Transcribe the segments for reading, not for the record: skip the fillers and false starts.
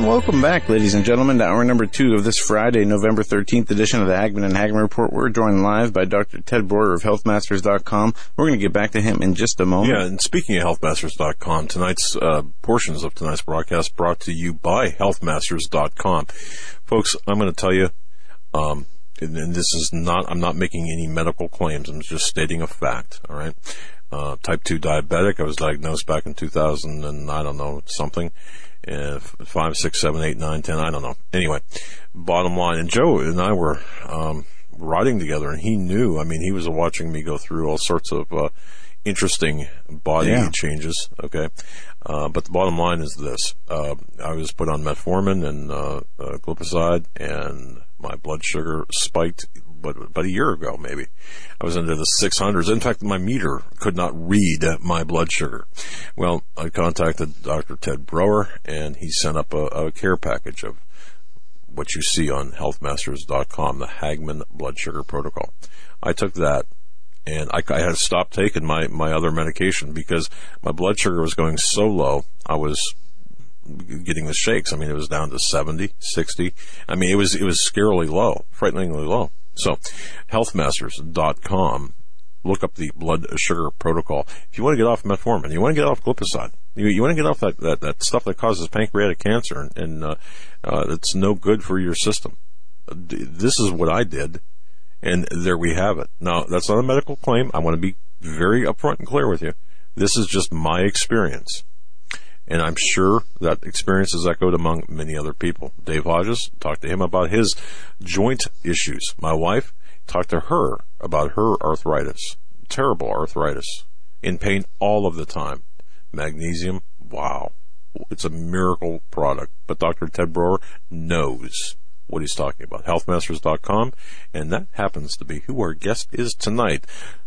Welcome back, ladies and gentlemen, to hour number 2 of this Friday, November 13th edition of the Hagman and Hagman Report. We're joined live by Dr. Ted Broer of HealthMasters.com. We're going to get back to him in just a moment. Yeah, and speaking of HealthMasters.com, tonight's portions of tonight's broadcast brought to you by HealthMasters.com. Folks, I'm going to tell you, and this is not, I'm not making any medical claims. I'm just stating a fact, all right? Type 2 diabetic. I was diagnosed back in 2000 and I don't know, something. 5, 6, 7, 8, 9, 10, I don't know. Anyway, bottom line, and Joe and I were riding together, and he knew, I mean, he was watching me go through all sorts of interesting body changes, okay? But the bottom line is this. I was put on metformin and glipizide, and my blood sugar spiked about a year ago, maybe. I was into the 600s. In fact, my meter could not read my blood sugar. Well, I contacted Dr. Ted Broer, and he sent up a care package of what you see on healthmasters.com, the Hagman blood sugar protocol. I took that, and I had to stop taking my other medication because my blood sugar was going so low, I was getting the shakes. I mean, it was down to 70, 60. I mean, it was scarily low, frighteningly low. So, healthmasters.com, look up the blood sugar protocol. If you want to get off metformin, you want to get off glipizide, you want to get off that stuff that causes pancreatic cancer, and it's no good for your system. This is what I did, and there we have it. Now, that's not a medical claim. I want to be very upfront and clear with you. This is just my experience. And I'm sure that experience is echoed among many other people. Dave Hodges, talked to him about his joint issues. My wife, talked to her about her arthritis. Terrible arthritis. In pain all of the time. Magnesium, wow. It's a miracle product. But Dr. Ted Broer knows what he's talking about. Healthmasters.com. And that happens to be who our guest is tonight.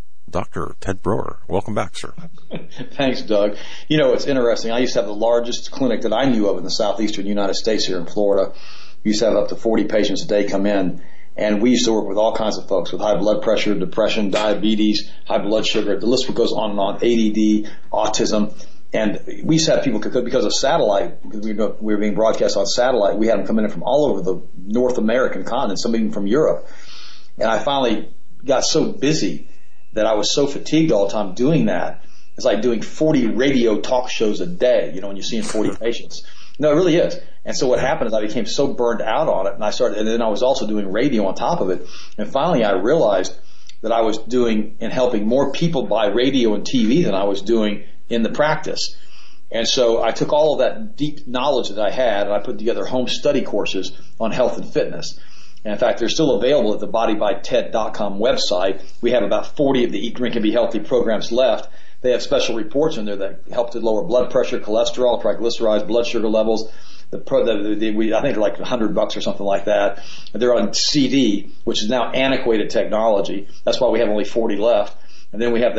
Dr. Ted Broer. Welcome back, sir. Thanks, Doug. You know, it's interesting. I used to have the largest clinic that I knew of in the southeastern United States here in Florida. We used to have up to 40 patients a day come in, and we used to work with all kinds of folks with high blood pressure, depression, diabetes, high blood sugar. The list goes on and on, ADD, autism. And we used to have people, because of satellite, because we were being broadcast on satellite, we had them coming in from all over the North American continent, some even from Europe. And I finally got so busy that I was so fatigued all the time doing that. It's like doing 40 radio talk shows a day, you know, when you're seeing 40 patients. No, it really is. And so what happened is I became so burned out on it, and then I was also doing radio on top of it. And finally I realized that I was doing and helping more people by radio and TV than I was doing in the practice. And so I took all of that deep knowledge that I had, and I put together home study courses on health and fitness. And in fact, they're still available at the bodybyted.com website. We have about 40 of the Eat, Drink, and Be Healthy programs left. They have special reports in there that help to lower blood pressure, cholesterol, triglycerides, blood sugar levels. I think they're like $100 or something like that. They're on CD, which is now antiquated technology. That's why we have only 40 left. And then we have the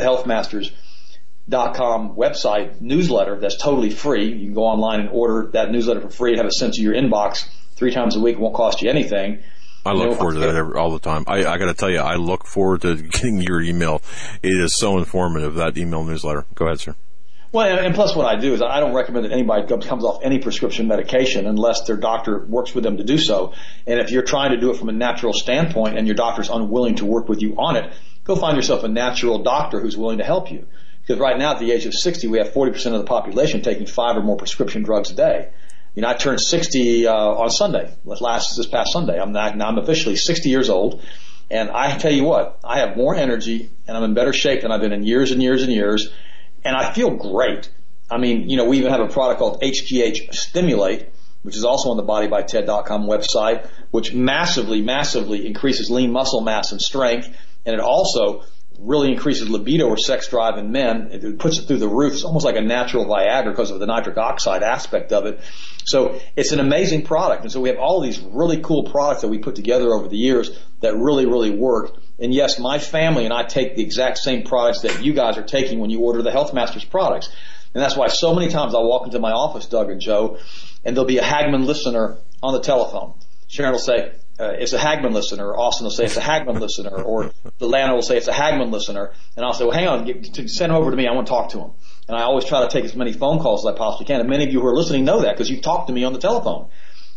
healthmasters.com website newsletter that's totally free. You can go online and order that newsletter for free and have it sent to your inbox 3 times a week. It won't cost you anything. I look forward to that all the time. I got to tell you, I look forward to getting your email. It is so informative, that email newsletter. Go ahead, sir. Well, and plus what I do is I don't recommend that anybody comes off any prescription medication unless their doctor works with them to do so. And if you're trying to do it from a natural standpoint and your doctor's unwilling to work with you on it, go find yourself a natural doctor who's willing to help you. Because right now at the age of 60, we have 40% of the population taking 5 or more prescription drugs a day. You know, I turned 60 on Sunday, this past Sunday. I'm officially 60 years old, and I tell you what, I have more energy, and I'm in better shape than I've been in years and years and years, and I feel great. I mean, you know, we even have a product called HGH Stimulate, which is also on the bodybyted.com website, which massively increases lean muscle mass and strength, and it also really increases libido or sex drive in men. It puts it through the roof. It's almost like a natural Viagra because of the nitric oxide aspect of it. So it's an amazing product. And so we have all these really cool products that we put together over the years that really, really work. And yes, my family and I take the exact same products that you guys are taking when you order the Health Masters products. And that's why so many times I walk into my office, Doug and Joe, and there'll be a Hagman listener on the telephone. Sharon will say, it's a Hagman listener, or Austin will say it's a Hagman listener, or Lana will say it's a Hagman listener, and I'll say, well, hang on, send him over to me, I want to talk to him. And I always try to take as many phone calls as I possibly can, and many of you who are listening know that because you've talked to me on the telephone.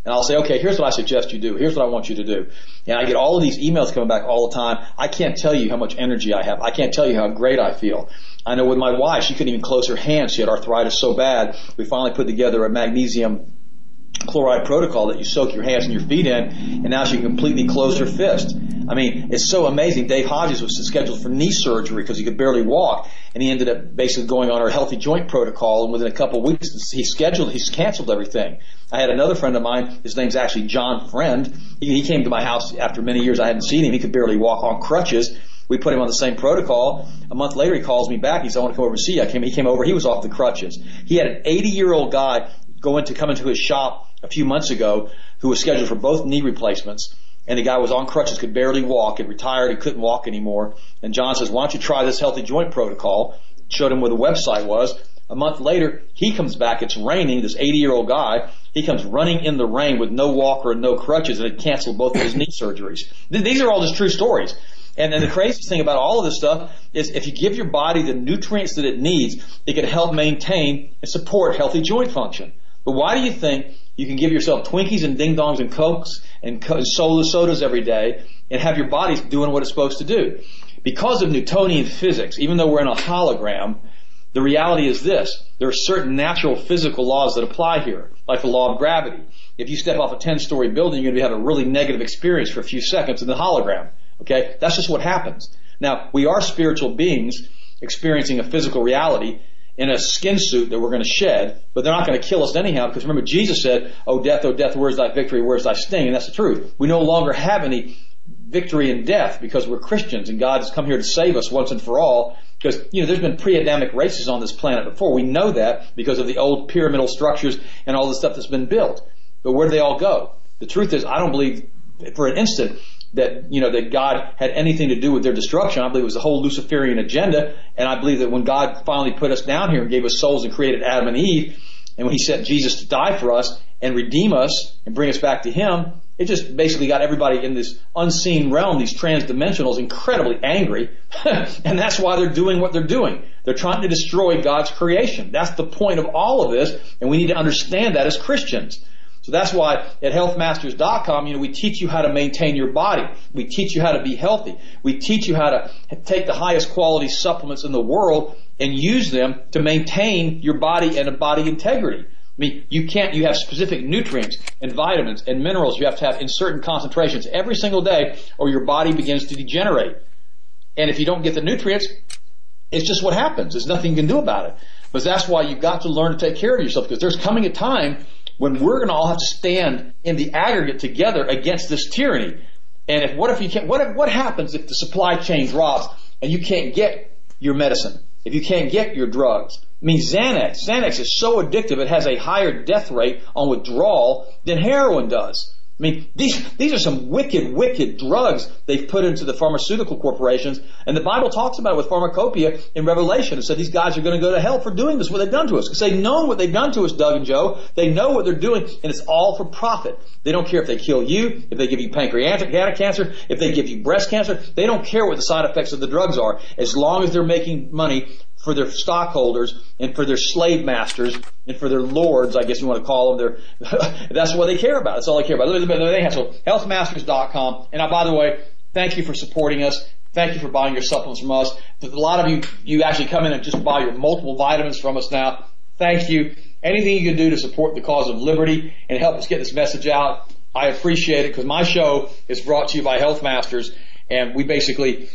And I'll say, okay, here's what I suggest you do. Here's what I want you to do. And I get all of these emails coming back all the time. I can't tell you how much energy I have. I can't tell you how great I feel. I know with my wife, she couldn't even close her hands. She had arthritis so bad. We finally put together a magnesium chloride protocol that you soak your hands and your feet in, and now she can completely close her fist. I mean, it's so amazing. Dave Hodges was scheduled for knee surgery because he could barely walk, and he ended up basically going on our healthy joint protocol, and within a couple of weeks he's canceled everything. I had another friend of mine, his name's actually John Friend. He came to my house after many years I hadn't seen him. He could barely walk on crutches. We put him on the same protocol. A month later he calls me back. He said, I want to come over and see you. He came over. He was off the crutches. He had an 80-year-old guy come into his shop a few months ago who was scheduled for both knee replacements, and the guy was on crutches, could barely walk, had retired, he couldn't walk anymore. And John says, why don't you try this healthy joint protocol? Showed him where the website was. A month later, he comes back, it's raining, this 80-year-old guy, he comes running in the rain with no walker and no crutches, and had canceled both of his knee surgeries. These are all just true stories. And the craziest thing about all of this stuff is if you give your body the nutrients that it needs, it can help maintain and support healthy joint function. But why do you think you can give yourself Twinkies and Ding Dongs and Cokes and sodas every day and have your body doing what it's supposed to do? Because of Newtonian physics, even though we're in a hologram, the reality is this. There are certain natural physical laws that apply here, like the law of gravity. If you step off a 10-story building, you're going to have a really negative experience for a few seconds in the hologram. Okay? That's just what happens. Now, we are spiritual beings experiencing a physical reality in a skin suit that we're going to shed, but they're not going to kill us anyhow, because remember Jesus said, oh death, where's thy victory, where's thy sting? And that's the truth. We no longer have any victory in death because we're Christians and God has come here to save us once and for all, because, there's been pre-Adamic races on this planet before. We know that because of the old pyramidal structures and all the stuff that's been built. But where do they all go? The truth is, I don't believe for an instant that God had anything to do with their destruction. I believe it was the whole Luciferian agenda, and I believe that when God finally put us down here and gave us souls and created Adam and Eve, and when He sent Jesus to die for us and redeem us and bring us back to Him, it just basically got everybody in this unseen realm, these transdimensionals, incredibly angry, and that's why they're doing what they're doing. They're trying to destroy God's creation. That's the point of all of this, and we need to understand that as Christians. So that's why at healthmasters.com, we teach you how to maintain your body. We teach you how to be healthy. We teach you how to take the highest quality supplements in the world and use them to maintain your body and a body integrity. I mean, you have specific nutrients and vitamins and minerals you have to have in certain concentrations every single day, or your body begins to degenerate. And if you don't get the nutrients, it's just what happens. There's nothing you can do about it. But that's why you've got to learn to take care of yourself, because there's coming a time when we're going to all have to stand in the aggregate together against this tyranny. And what happens if the supply chain drops and you can't get your medicine? If you can't get your drugs? I mean, Xanax is so addictive, it has a higher death rate on withdrawal than heroin does. I mean, these are some wicked drugs they've put into the pharmaceutical corporations, and the Bible talks about it with pharmacopoeia in Revelation. It said these guys are going to go to hell for doing this, what they've done to us. Because they know what they've done to us, Doug and Joe. They know what they're doing, and it's all for profit. They don't care if they kill you, if they give you pancreatic cancer, if they give you breast cancer. They don't care what the side effects of the drugs are, as long as they're making money for their stockholders and for their slave masters and for their lords, I guess you want to call them. That's what they care about. That's all they care about. So healthmasters.com. And by the way, thank you for supporting us. Thank you for buying your supplements from us. A lot of you actually come in and just buy your multiple vitamins from us now. Thank you. Anything you can do to support the cause of liberty and help us get this message out, I appreciate it, because my show is brought to you by Health Masters, and we basically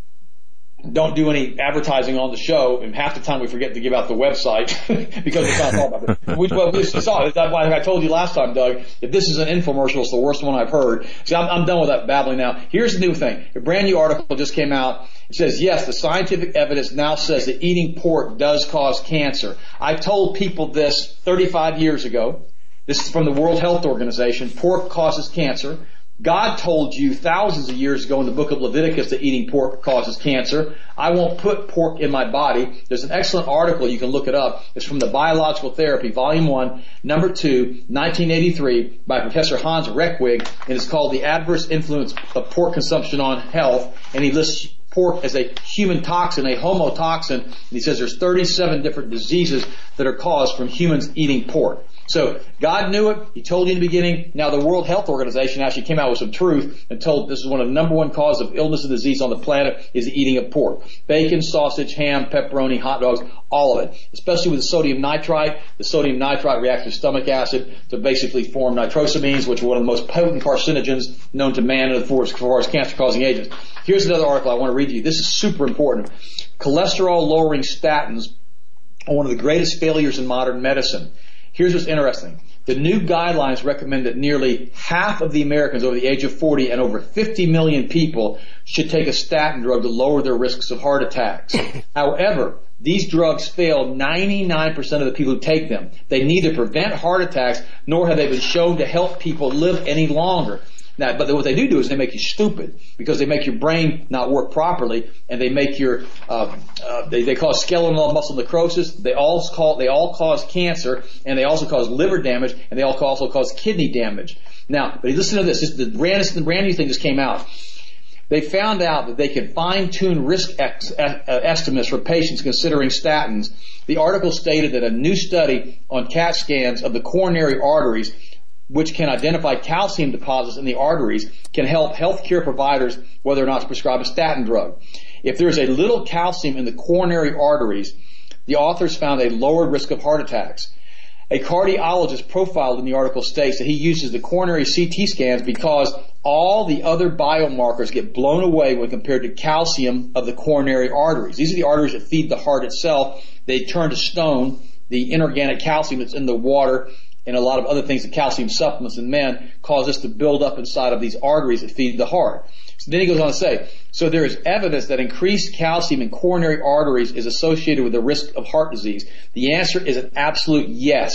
don't do any advertising on the show, and half the time we forget to give out the website because we're trying to talk about it. That's why I told you last time, Doug, if this is an infomercial, it's the worst one I've heard. So I'm done with that babbling now. Here's the new thing. A brand new article just came out. It says, yes, the scientific evidence now says that eating pork does cause cancer. I told people this 35 years ago. This is from the World Health Organization. Pork causes cancer. God told you thousands of years ago in the book of Leviticus that eating pork causes cancer. I won't put pork in my body. There's an excellent article, you can look it up. It's from the Biological Therapy, Volume 1, Number 2, 1983, by Professor Hans Reckwig, and it's called The Adverse Influence of Pork Consumption on Health, and he lists pork as a human toxin, a homotoxin, and he says there's 37 different diseases that are caused from humans eating pork. So God knew it. He told you in the beginning. Now the World Health Organization actually came out with some truth and told this is one of the number one cause of illness and disease on the planet is the eating of pork. Bacon, sausage, ham, pepperoni, hot dogs, all of it. Especially with the sodium nitrite. The sodium nitrite reacts with stomach acid to basically form nitrosamines, which are one of the most potent carcinogens known to man as far as cancer-causing agents. Here's another article I want to read to you. This is super important. Cholesterol-lowering statins are one of the greatest failures in modern medicine. Here's what's interesting. The new guidelines recommend that nearly half of the Americans over the age of 40 and over 50 million people should take a statin drug to lower their risks of heart attacks. However, these drugs fail 99% of the people who take them. They neither prevent heart attacks nor have they been shown to help people live any longer. Now, but what they do is they make you stupid because they make your brain not work properly, and they make your they cause skeletal muscle necrosis. They all cause cancer, and they also cause liver damage, and they also cause kidney damage. Now, but listen to this. This is the brand new thing just came out. They found out that they can fine-tune risk estimates for patients considering statins. The article stated that a new study on CAT scans of the coronary arteries, which can identify calcium deposits in the arteries, can help healthcare providers whether or not to prescribe a statin drug. If there's a little calcium in the coronary arteries, the authors found a lowered risk of heart attacks. A cardiologist profiled in the article states that he uses the coronary CT scans because all the other biomarkers get blown away when compared to calcium of the coronary arteries. These are the arteries that feed the heart itself. They turn to stone. The inorganic calcium that's in the water and a lot of other things, the calcium supplements in men, cause this to build up inside of these arteries that feed the heart. So then he goes on to say, so there is evidence that increased calcium in coronary arteries is associated with the risk of heart disease. The answer is an absolute yes.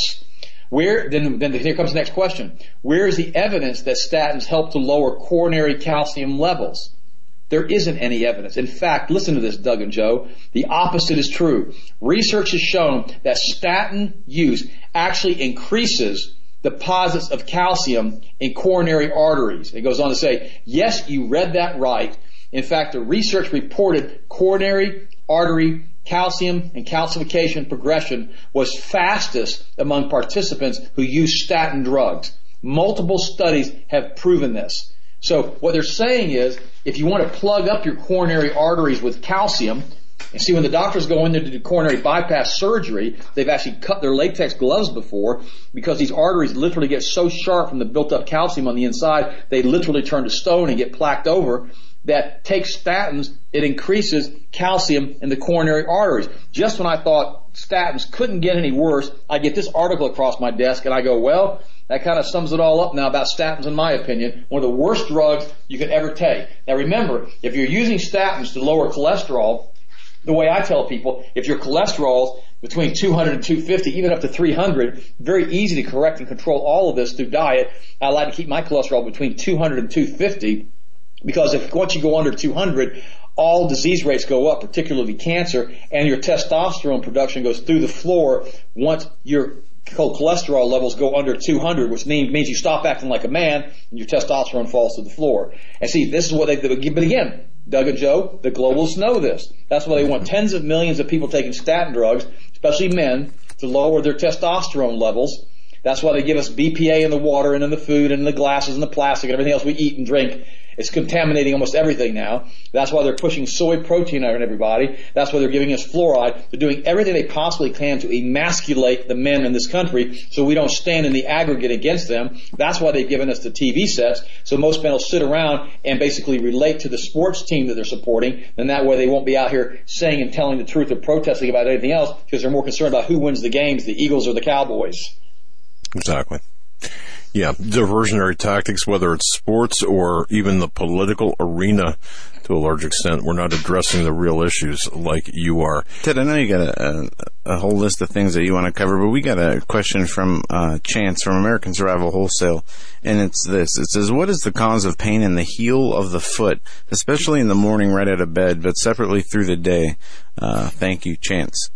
Then here comes the next question. Where is the evidence that statins help to lower coronary calcium levels? There isn't any evidence. In fact, listen to this, Doug and Joe. The opposite is true. Research has shown that statin use actually increases deposits of calcium in coronary arteries. It goes on to say, yes, you read that right. In fact, the research reported coronary artery calcium and calcification progression was fastest among participants who used statin drugs. Multiple studies have proven this. So what they're saying is, if you want to plug up your coronary arteries with calcium, and see when the doctors go in there to do coronary bypass surgery, they've actually cut their latex gloves before because these arteries literally get so sharp from the built up calcium on the inside, they literally turn to stone and get plaqued over. That takes statins, it increases calcium in the coronary arteries. Just when I thought statins couldn't get any worse, I get this article across my desk and I go, well, that kind of sums it all up now about statins, in my opinion. One of the worst drugs you could ever take. Now remember, if you're using statins to lower cholesterol, the way I tell people, if your cholesterol's between 200 and 250, even up to 300, very easy to correct and control all of this through diet. I like to keep my cholesterol between 200 and 250 because once you go under 200, all disease rates go up, particularly cancer, and your testosterone production goes through the floor once your cholesterol levels go under 200, which means you stop acting like a man and your testosterone falls to the floor. And see, this is what they do. But again, Doug and Joe, the globalists know this. That's why they want tens of millions of people taking statin drugs, especially men, to lower their testosterone levels. That's why they give us BPA in the water and in the food and in the glasses and the plastic and everything else we eat and drink. It's contaminating almost everything now. That's why they're pushing soy protein on everybody. That's why they're giving us fluoride. They're doing everything they possibly can to emasculate the men in this country so we don't stand in the aggregate against them. That's why they've given us the TV sets so most men will sit around and basically relate to the sports team that they're supporting, and that way they won't be out here saying and telling the truth or protesting about anything else because they're more concerned about who wins the games, the Eagles or the Cowboys. Exactly. Yeah, diversionary tactics, whether it's sports or even the political arena to a large extent, we're not addressing the real issues like you are. Ted, I know you got a whole list of things that you want to cover, but we got a question from Chance from American Survival Wholesale, and it's this. It says, what is the cause of pain in the heel of the foot, especially in the morning right out of bed, but separately through the day? Thank you, Chance.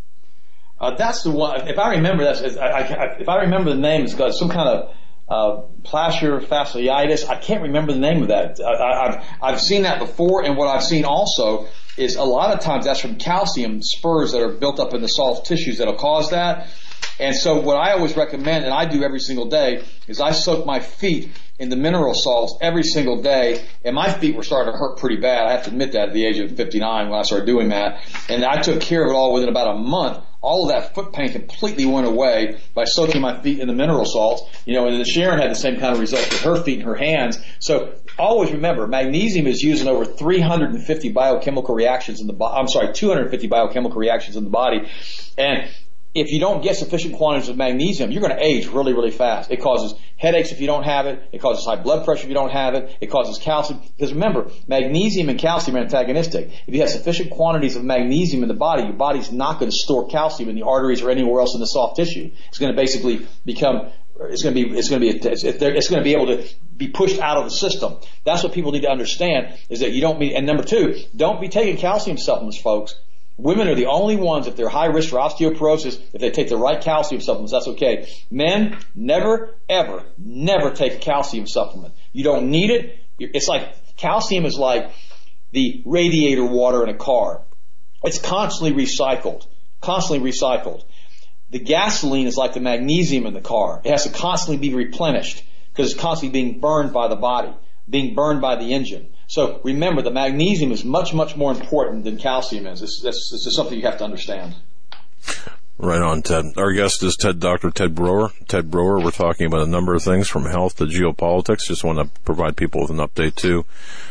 That's the one. If I remember if I remember the name, it's got some kind of plantar fasciitis. I can't remember the name of that. I've seen that before, and what I've seen also is a lot of times that's from calcium spurs that are built up in the soft tissues that'll cause that. And so what I always recommend, and I do every single day, is I soak my feet in the mineral salts every single day, and my feet were starting to hurt pretty bad. I have to admit that at the age of 59 when I started doing that. And I took care of it all within about a month. All of that foot pain completely went away by soaking my feet in the mineral salts. You know, and then Sharon had the same kind of results with her feet and her hands. So always remember, magnesium is used in over 350 biochemical reactions in the body. 250 biochemical reactions in the body. And if you don't get sufficient quantities of magnesium, you're going to age really, really fast. It causes headaches if you don't have it. It causes high blood pressure if you don't have it. It causes calcium. Because remember, magnesium and calcium are antagonistic. If you have sufficient quantities of magnesium in the body, your body's not going to store calcium in the arteries or anywhere else in the soft tissue. It's going to basically become, it's going to be able to be pushed out of the system. That's what people need to understand, is that you don't need, and number two, don't be taking calcium supplements, folks. Women are the only ones, if they're high risk for osteoporosis, if they take the right calcium supplements, that's okay. Men, never, ever, never take a calcium supplement. You don't need it. It's like, calcium is like the radiator water in a car. It's constantly recycled. The gasoline is like the magnesium in the car. It has to constantly be replenished because it's constantly being burned by the body, being burned by the engine. So remember, the magnesium is much, much more important than calcium is. It's just something you have to understand. Right on, Ted. Our guest is Dr. Ted Broer. Ted Broer, we're talking about a number of things from health to geopolitics. Just want to provide people with an update, too.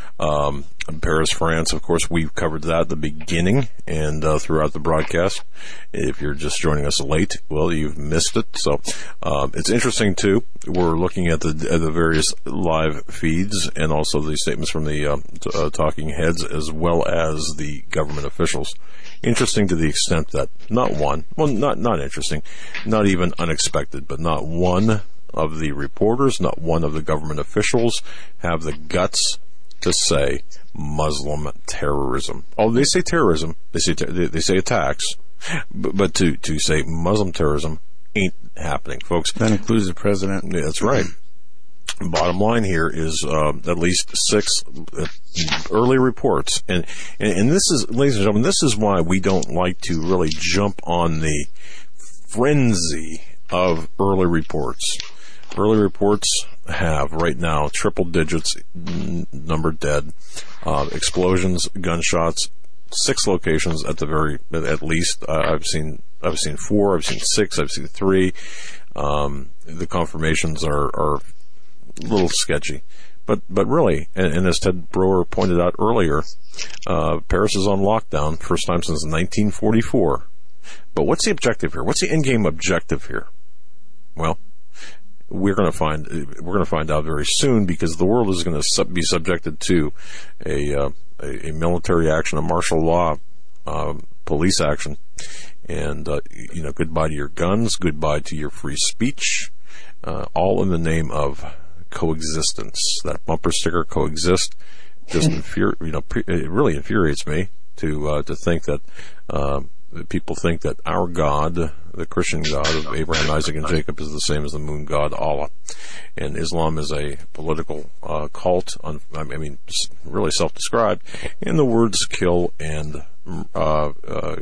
Paris, France, of course, we've covered that at the beginning and throughout the broadcast. If you're just joining us late, well, you've missed it. So it's interesting, too. We're looking at the various live feeds and also the statements from the talking heads as well as the government officials. Interesting to the extent that not interesting, not even unexpected, but not one of the reporters, not one of the government officials have the guts to say Muslim terrorism. Oh, they say terrorism. They say attacks, but to say Muslim terrorism ain't happening, folks. That includes the president. Yeah, that's right. Bottom line here is at least 6 early reports, and this is, ladies and gentlemen, this is why we don't like to really jump on the frenzy of early reports. Early reports have right now triple digits number dead, explosions, gunshots, 6 locations at least. I've seen 4, I've seen 6, I've seen 3. The confirmations are a little sketchy, but really, and as Ted Broer pointed out earlier, Paris is on lockdown, first time since 1944. But what's the objective here? What's the end game objective here? Well, we're going to find out very soon, because the world is going to be subjected to a military action, a martial law, police action, and goodbye to your guns, goodbye to your free speech, all in the name of coexistence. That bumper sticker, coexist, just it really infuriates me to think that people think that our God, the Christian God of Abraham, Isaac, and Jacob, is the same as the moon god Allah. And Islam is a political cult, really self-described. And the words kill and, the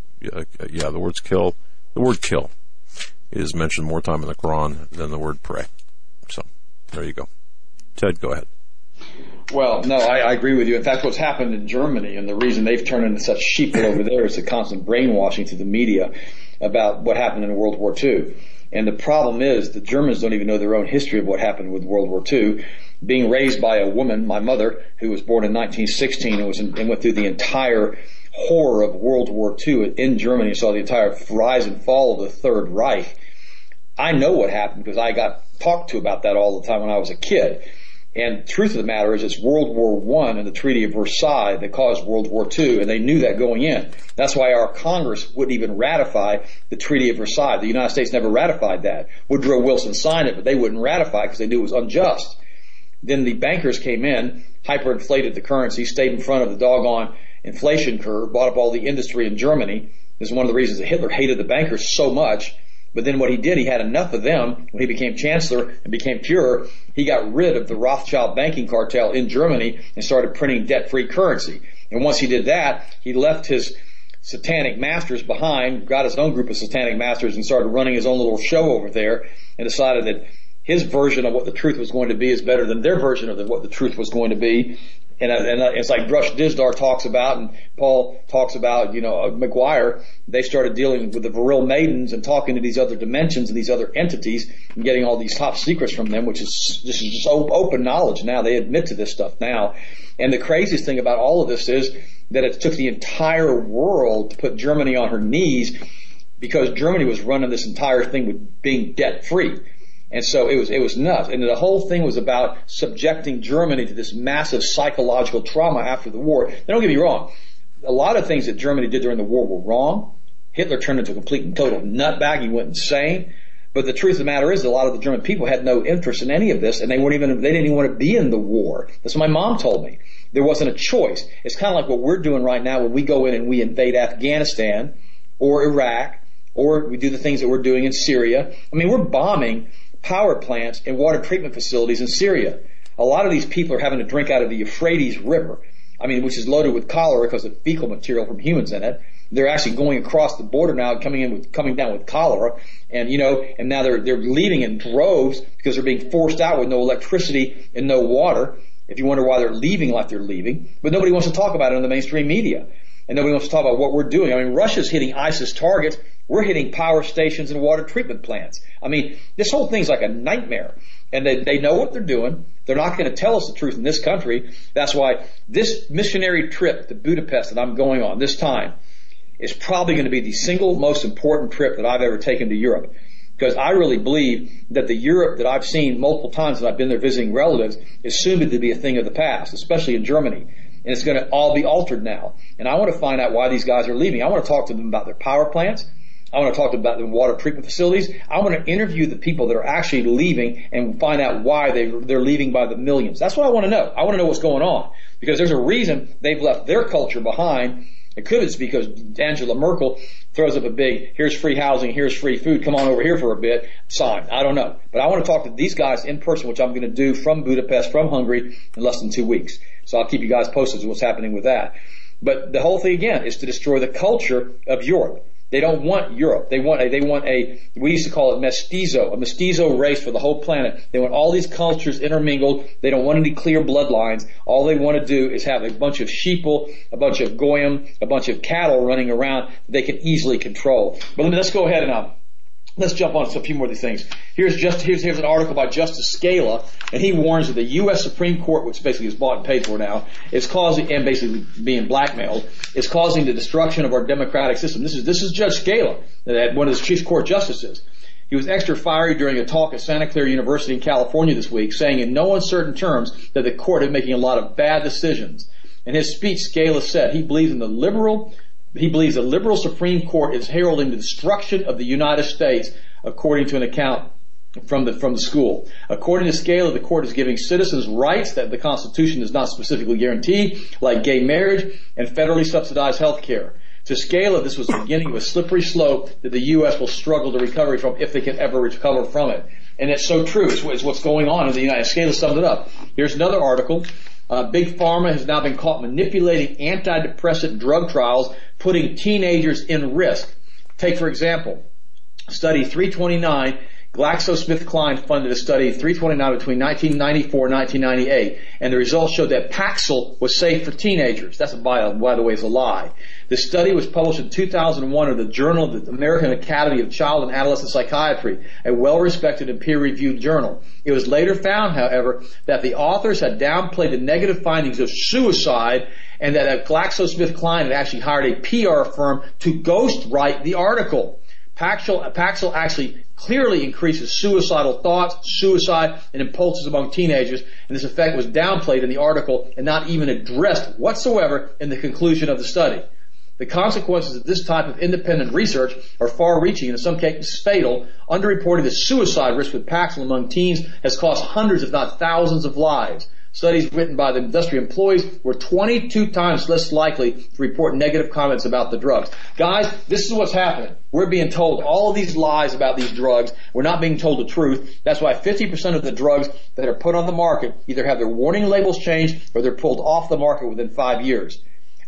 word kill is mentioned more time in the Quran than the word pray. So, there you go. Ted, go ahead. Well, no, I agree with you. In fact, what's happened in Germany, and the reason they've turned into such sheep over there, is the constant brainwashing through the media about what happened in World War II. And the problem is the Germans don't even know their own history of what happened with World War II. Being raised by a woman, my mother, who was born in 1916 and went through the entire horror of World War II in Germany and saw the entire rise and fall of the Third Reich, I know what happened because I got talked to about that all the time when I was a kid. And the truth of the matter is it's World War I and the Treaty of Versailles that caused World War II, and they knew that going in. That's why our Congress wouldn't even ratify the Treaty of Versailles. The United States never ratified that. Woodrow Wilson signed it, but they wouldn't ratify it because they knew it was unjust. Then the bankers came in, hyperinflated the currency, stayed in front of the doggone inflation curve, bought up all the industry in Germany. This is one of the reasons that Hitler hated the bankers so much. But then what he did, he had enough of them. When he became chancellor and became Führer, he got rid of the Rothschild banking cartel in Germany and started printing debt-free currency. And once he did that, he left his satanic masters behind, got his own group of satanic masters and started running his own little show over there, and decided that his version of what the truth was going to be is better than their version of what the truth was going to be. And it's like Rush Dizdar talks about, and Paul talks about, McGuire. They started dealing with the Viril Maidens and talking to these other dimensions and these other entities and getting all these top secrets from them, which is just open knowledge now. They admit to this stuff now. And the craziest thing about all of this is that it took the entire world to put Germany on her knees, because Germany was running this entire thing with being debt free. And so it was nuts. And the whole thing was about subjecting Germany to this massive psychological trauma after the war. Now, don't get me wrong. A lot of things that Germany did during the war were wrong. Hitler turned into a complete and total nutbag. He went insane. But the truth of the matter is that a lot of the German people had no interest in any of this, and they didn't even want to be in the war. That's what my mom told me. There wasn't a choice. It's kind of like what we're doing right now when we go in and we invade Afghanistan or Iraq, or we do the things that we're doing in Syria. I mean, we're bombing power plants and water treatment facilities in Syria. A lot of these people are having to drink out of the Euphrates River, which is loaded with cholera because of fecal material from humans in it. They're actually going across the border now, coming down with cholera, and now they're leaving in droves because they're being forced out with no electricity and no water. If you wonder why they're leaving like they're leaving, but nobody wants to talk about it in the mainstream media, and nobody wants to talk about what we're doing. Russia's hitting ISIS targets. We're hitting power stations and water treatment plants. This whole thing's like a nightmare. And they know what they're doing. They're not going to tell us the truth in this country. That's why this missionary trip to Budapest that I'm going on this time is probably going to be the single most important trip that I've ever taken to Europe. Because I really believe that the Europe that I've seen multiple times that I've been there visiting relatives is soon to be a thing of the past, especially in Germany. And it's going to all be altered now. And I want to find out why these guys are leaving. I want to talk to them about their power plants. I want to talk about the water treatment facilities. I want to interview the people that are actually leaving and find out why they're leaving by the millions. That's what I want to know. I want to know what's going on, because there's a reason they've left their culture behind. It could be because Angela Merkel throws up a big, here's free housing, here's free food, come on over here for a bit, sign. I don't know. But I want to talk to these guys in person, which I'm going to do from Budapest, from Hungary, in less than 2 weeks. So I'll keep you guys posted on what's happening with that. But the whole thing, again, is to destroy the culture of Europe. They don't want Europe. They want we used to call it a mestizo race for the whole planet. They want all these cultures intermingled. They don't want any clear bloodlines. All they want to do is have a bunch of sheeple, a bunch of goyim, a bunch of cattle running around that they can easily control. But let's go ahead and let's jump on to a few more of these things. Here's an article by Justice Scala, and he warns that the U.S. Supreme Court, which basically is bought and paid for now, is causing, and basically being blackmailed, is causing the destruction of our democratic system. This is Judge Scala, one of the chief court justices. He was extra fiery during a talk at Santa Clara University in California this week, saying in no uncertain terms that the court is making a lot of bad decisions. In his speech, Scala said he believes the liberal Supreme Court is heralding the destruction of the United States, according to an account from the school. According to Scala, the court is giving citizens rights that the Constitution does not specifically guarantee, like gay marriage and federally subsidized health care. To Scala, this was the beginning of a slippery slope that the U.S. will struggle to recover from if they can ever recover from it. And it's so true. It's what's going on in the United States. Scala summed it up. Here's another article. Big Pharma has now been caught manipulating antidepressant drug trials, putting teenagers in risk. Take, for example, study 329. GlaxoSmithKline funded a study 329 between 1994 and 1998, and the results showed that Paxil was safe for teenagers. That's, by the way, is a lie. The study was published in 2001 in the Journal of the American Academy of Child and Adolescent Psychiatry, a well-respected and peer-reviewed journal. It was later found, however, that the authors had downplayed the negative findings of suicide, and that GlaxoSmithKline had actually hired a PR firm to ghostwrite the article. Paxil actually clearly increases suicidal thoughts, suicide, and impulses among teenagers, and this effect was downplayed in the article and not even addressed whatsoever in the conclusion of the study. The consequences of this type of independent research are far-reaching and in some cases fatal. Underreporting the suicide risk with Paxil among teens has cost hundreds, if not thousands, of lives. Studies written by the industry employees were 22 times less likely to report negative comments about the drugs. Guys, this is what's happening. We're being told all of these lies about these drugs. We're not being told the truth. That's why 50% of the drugs that are put on the market either have their warning labels changed or they're pulled off the market within 5 years.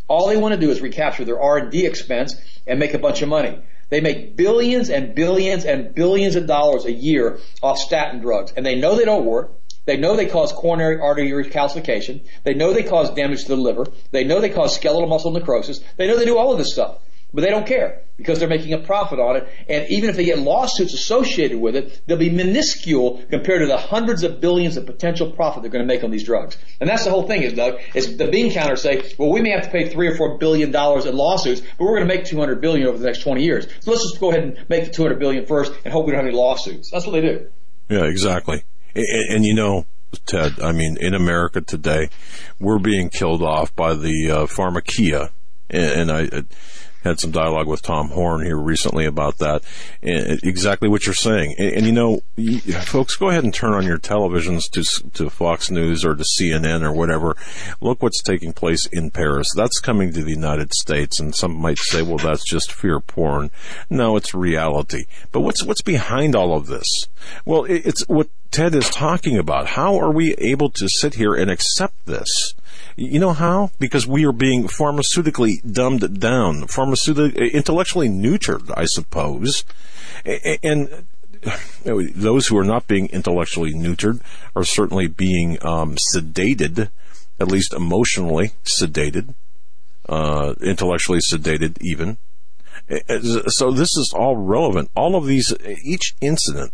All they want to do is recapture their R&D expense and make a bunch of money. They make billions and billions and billions of dollars a year off statin drugs, and they know they don't work. They know they cause coronary artery calcification. They know they cause damage to the liver. They know they cause skeletal muscle necrosis. They know they do all of this stuff. But they don't care because they're making a profit on it. And even if they get lawsuits associated with it, they'll be minuscule compared to the hundreds of billions of potential profit they're going to make on these drugs. And that's the whole thing, Doug, is the bean counters say, well, we may have to pay $3 or $4 billion in lawsuits, but we're going to make $200 billion over the next 20 years. So let's just go ahead and make the $200 billion first and hope we don't have any lawsuits. That's what they do. Yeah, exactly. And you know, Ted, I mean, in America today, we're being killed off by the pharmakeia. And I had some dialogue with Tom Horn here recently about that, and exactly what you're saying. And you know, folks, go ahead and turn on your televisions to Fox News or to CNN or whatever. Look what's taking place in Paris. That's coming to the United States, and some might say, well, that's just fear porn. No, it's reality. But what's behind all of this? Well, it's what Ted is talking about. How are we able to sit here and accept this? You know how? Because we are being pharmaceutically dumbed down, intellectually neutered, I suppose. And those who are not being intellectually neutered are certainly being sedated, at least emotionally sedated, intellectually sedated even. So this is all relevant. All of these, each incident,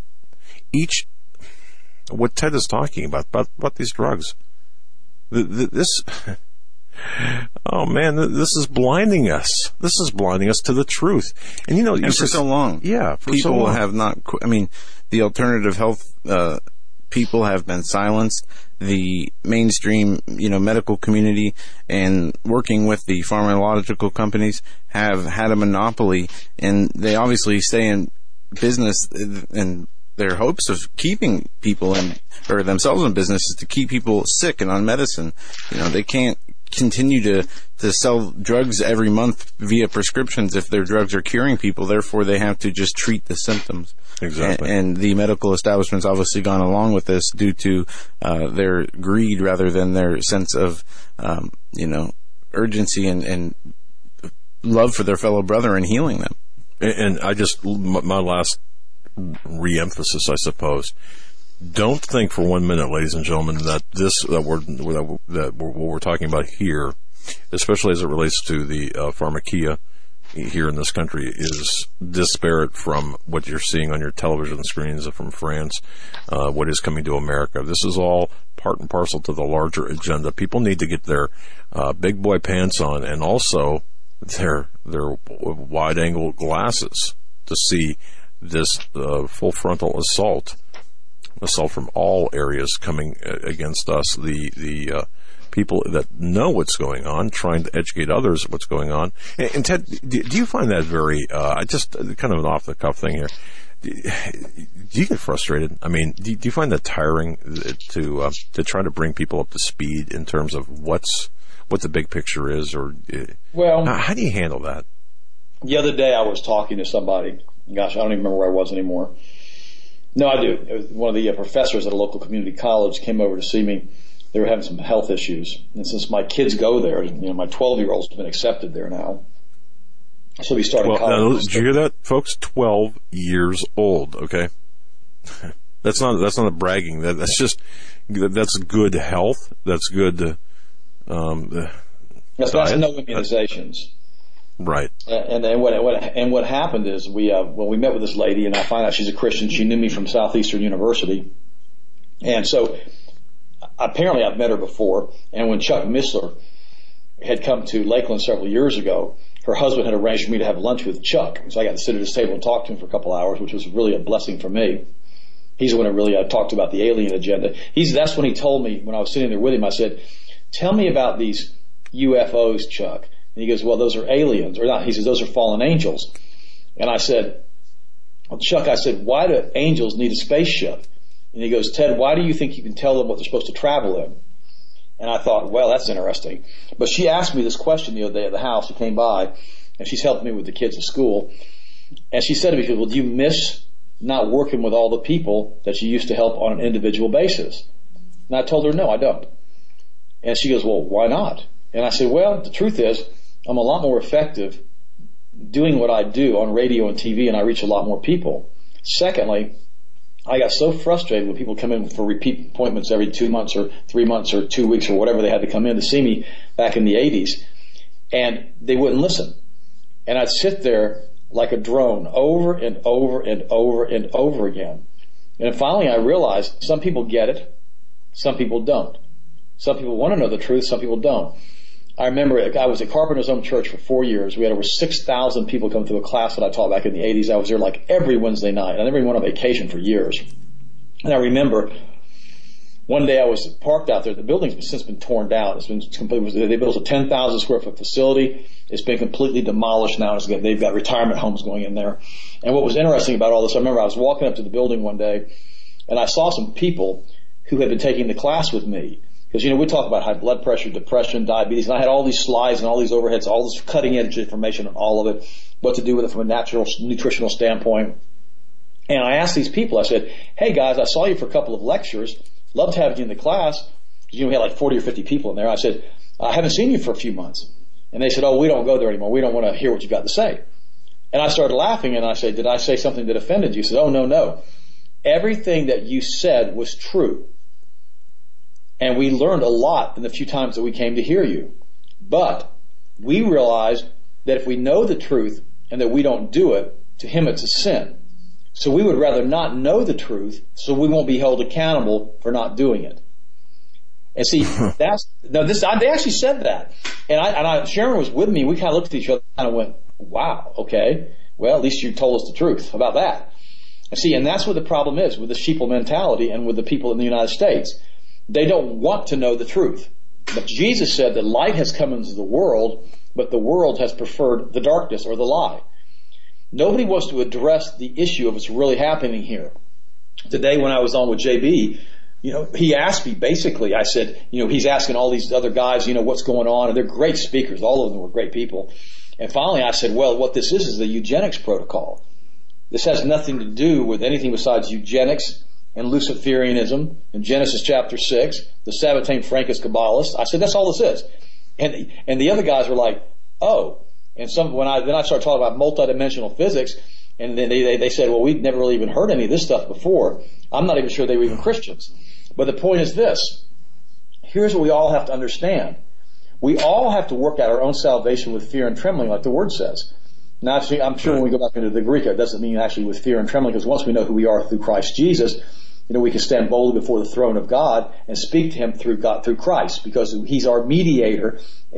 what Ted is talking about these drugs. This, oh man, this is blinding us. This is blinding us to the truth. And you know, and for so long, yeah, people have not. I mean, the alternative health people have been silenced. The mainstream, medical community and working with the pharmaceutical companies have had a monopoly, and they obviously stay in business and. Their hopes of keeping people or themselves in business is to keep people sick and on medicine. They can't continue to sell drugs every month via prescriptions if their drugs are curing people. Therefore, they have to just treat the symptoms. Exactly. And the medical establishment's obviously gone along with this due to their greed rather than their sense of, urgency and love for their fellow brother and healing them. And I just, my last re-emphasis, I suppose. Don't think for 1 minute, ladies and gentlemen, that what we're talking about here, especially as it relates to the pharmakeia here in this country, is disparate from what you're seeing on your television screens from France, what is coming to America. This is all part and parcel to the larger agenda. People need to get their big boy pants on, and also their wide-angle glasses to see this full frontal assault from all areas coming against us, the people that know what's going on, trying to educate others what's going on. And Ted, do you find that very, just kind of an off-the-cuff thing here, do you get frustrated? I mean, do you find that tiring to try to bring people up to speed in terms of what the big picture is, or how do you handle that? The other day I was talking to somebody. Gosh, I don't even remember where I was anymore. No, I do. It was one of the professors at a local community college came over to see me. They were having some health issues. And since my kids go there, my 12-year-old's been accepted there now. So we started college. Now, did you hear that, folks? 12 years old, okay? That's not a bragging. That's good health. That's good that's no immunizations. Right. And then what happened is we met with this lady, and I find out she's a Christian. She knew me from Southeastern University. And so apparently I've met her before. And when Chuck Missler had come to Lakeland several years ago, her husband had arranged for me to have lunch with Chuck. So I got to sit at his table and talk to him for a couple hours, which was really a blessing for me. He's the one that really talked about the alien agenda. That's when he told me, when I was sitting there with him, I said, tell me about these UFOs, Chuck. And he goes, well, those are aliens. Or not, he says, those are fallen angels. And I said, well, Chuck, why do angels need a spaceship? And he goes, Ted, why do you think you can tell them what they're supposed to travel in? And I thought, well, that's interesting. But she asked me this question the other day at the house. She came by, and she's helping me with the kids at school. And she said to me, well, do you miss not working with all the people that you used to help on an individual basis? And I told her, no, I don't. And she goes, well, why not? And I said, well, the truth is, I'm a lot more effective doing what I do on radio and TV, and I reach a lot more people. Secondly, I got so frustrated when people come in for repeat appointments every 2 months or 3 months or 2 weeks or whatever they had to come in to see me back in the 80s, and they wouldn't listen. And I'd sit there like a drone over and over and over and over again. And finally I realized some people get it, some people don't. Some people want to know the truth, some people don't. I remember I was at Carpenter's Home Church for 4 years. We had over 6,000 people come through a class that I taught back in the 80s. I was there like every Wednesday night. I never even went on vacation for years. And I remember one day I was parked out there. The building's since been torn down. It's been completely, they built a 10,000 square foot facility. It's been completely demolished now. They've got retirement homes going in there. And what was interesting about all this, I remember I was walking up to the building one day and I saw some people who had been taking the class with me. Because, we talk about high blood pressure, depression, diabetes, and I had all these slides and all these overheads, all this cutting edge information on all of it, what to do with it from a natural, nutritional standpoint. And I asked these people, I said, hey guys, I saw you for a couple of lectures. Love to have you in the class. We had like 40 or 50 people in there. I said, I haven't seen you for a few months. And they said, oh, we don't go there anymore. We don't want to hear what you've got to say. And I started laughing and I said, did I say something that offended you? He said, oh, no. Everything that you said was true. And we learned a lot in the few times that we came to hear you. But we realized that if we know the truth and that we don't do it, to him it's a sin. So we would rather not know the truth so we won't be held accountable for not doing it. And see, they actually said that. And Sharon was with me. We kind of looked at each other and kind of went, wow, okay. Well, at least you told us the truth about that. And see, and that's what the problem is with the sheeple mentality and with the people in the United States. They don't want to know the truth. But Jesus said that light has come into the world, but the world has preferred the darkness or the lie. Nobody wants to address the issue of what's really happening here. Today when I was on with JB, he asked me basically, I said, he's asking all these other guys, what's going on, and they're great speakers. All of them were great people. And finally I said, well, what this is the eugenics protocol. This has nothing to do with anything besides eugenics and Luciferianism in Genesis chapter 6, the Sabbatean Francus Kabbalists. I said, that's all this is. And the other guys were like, oh. And then I started talking about multidimensional physics, and then they said, well, we've never really even heard any of this stuff before. I'm not even sure they were even Christians. But the point is this. Here's what we all have to understand. We all have to work out our own salvation with fear and trembling, like the Word says. Now, I'm sure when we go back into the Greek, it doesn't mean actually with fear and trembling, because once we know who we are through Christ Jesus, we can stand boldly before the throne of God and speak to Him through Christ, because He's our mediator